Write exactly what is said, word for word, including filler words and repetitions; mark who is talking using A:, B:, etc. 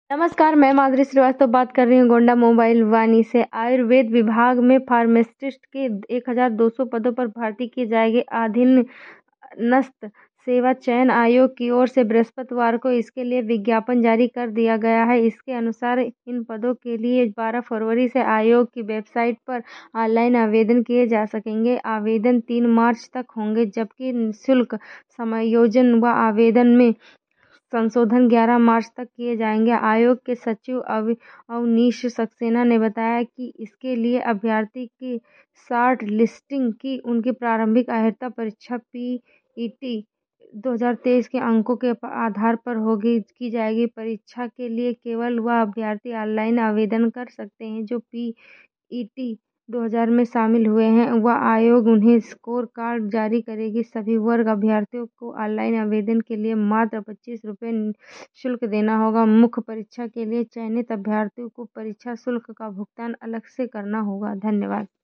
A: नमस्कार, मैं माधुरी श्रीवास्तव बात कर रही हूँ गोंडा मोबाइल वानी से। आयुर्वेद विभाग में फार्मासिस्ट के एक हज़ार दो सौ पदों पर भर्ती की जाएगी। अधीनस्थ सेवा चयन आयोग की ओर से बृहस्पतिवार को इसके लिए विज्ञापन जारी कर दिया गया है। इसके अनुसार इन पदों के लिए बारह फरवरी से आयोग की वेबसाइट पर ऑनलाइन आवेदन किए जा सकेंगे। आवेदन तीन मार्च तक होंगे, जबकि निःशुल्क समायोजन व आवेदन में संशोधन ग्यारह मार्च तक किए जाएंगे। आयोग के सचिव अव अवनीश सक्सेना ने बताया कि इसके लिए अभ्यर्थी की शॉर्ट लिस्टिंग की उनकी प्रारंभिक अर्हता परीक्षा पीईटी दो हज़ार तेईस के अंकों के आधार पर होगी की जाएगी। परीक्षा के लिए केवल वह अभ्यर्थी ऑनलाइन आवेदन कर सकते हैं जो पीईटी दो हज़ार में शामिल हुए हैं। वह आयोग उन्हें स्कोर कार्ड जारी करेगी। सभी वर्ग अभ्यर्थियों को ऑनलाइन आवेदन के लिए मात्र पच्चीस रुपये शुल्क देना होगा। मुख्य परीक्षा के लिए चयनित अभ्यर्थियों को परीक्षा शुल्क का भुगतान अलग से करना होगा। धन्यवाद।